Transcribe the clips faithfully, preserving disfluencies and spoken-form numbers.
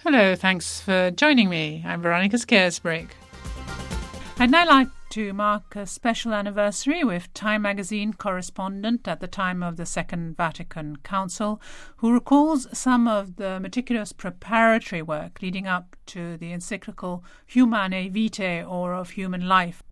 Hello, thanks for joining me. I'm Veronica Scaresbrick. I'd now like to mark a special anniversary with Time magazine correspondent at the time of the Second Vatican Council, who recalls some of the meticulous preparatory work leading up to the encyclical Humanae Vitae, or of human life.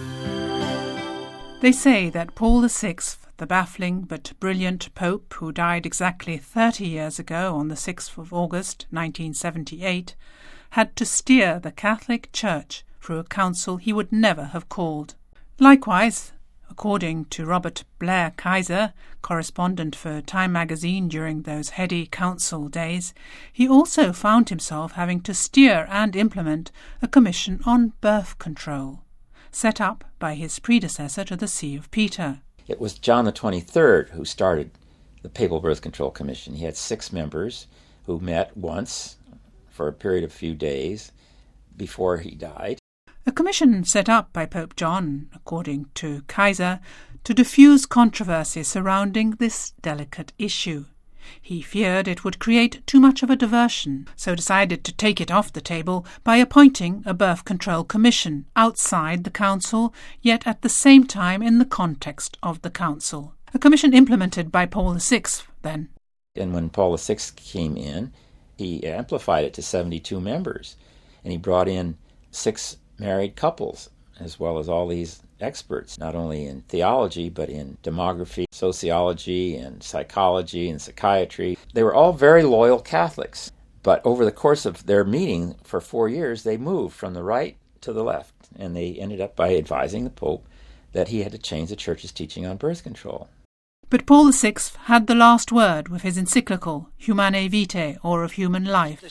They say that Paul the Sixth, the baffling but brilliant Pope who died exactly thirty years ago on the sixth of August nineteen seventy-eight, had to steer the Catholic Church through a council he would never have called. Likewise, according to Robert Blair Kaiser, correspondent for Time magazine during those heady council days, he also found himself having to steer and implement a commission on birth control, set up by his predecessor to the See of Peter. It was John the twenty-third who started the Papal Birth Control Commission. He had six members who met once for a period of a few days before he died. A commission set up by Pope John, according to Kaiser, to diffuse controversy surrounding this delicate issue. He feared it would create too much of a diversion, so decided to take it off the table by appointing a birth control commission outside the council, yet at the same time in the context of the council. A commission implemented by Paul the Sixth, then. And when Paul the Sixth came in, he amplified it to seventy-two members, and he brought in six married couples, as well as all these experts, not only in theology, but in demography, sociology, and psychology, and psychiatry. They were all very loyal Catholics, but over the course of their meeting for four years, they moved from the right to the left, and they ended up by advising the Pope that he had to change the Church's teaching on birth control. But Paul the Sixth had the last word with his encyclical Humanae Vitae, or of human life.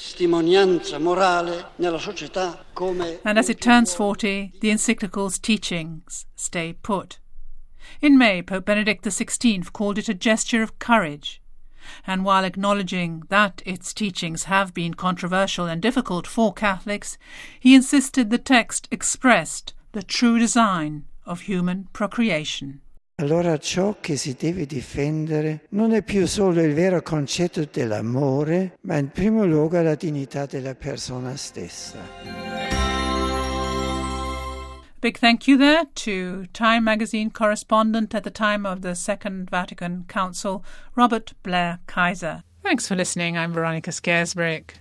And as it turns forty, the encyclical's teachings stay put. In May, Pope Benedict the Sixteenth called it a gesture of courage, and while acknowledging that its teachings have been controversial and difficult for Catholics, he insisted the text expressed the true design of human procreation. Allora ciò che si deve difendere non è più solo il vero concetto dell'amore, ma in primo luogo la dignità della persona stessa. Big thank you there to Time magazine correspondent at the time of the Second Vatican Council, Robert Blair Kaiser. Thanks for listening. I'm Veronica Scaresbrick.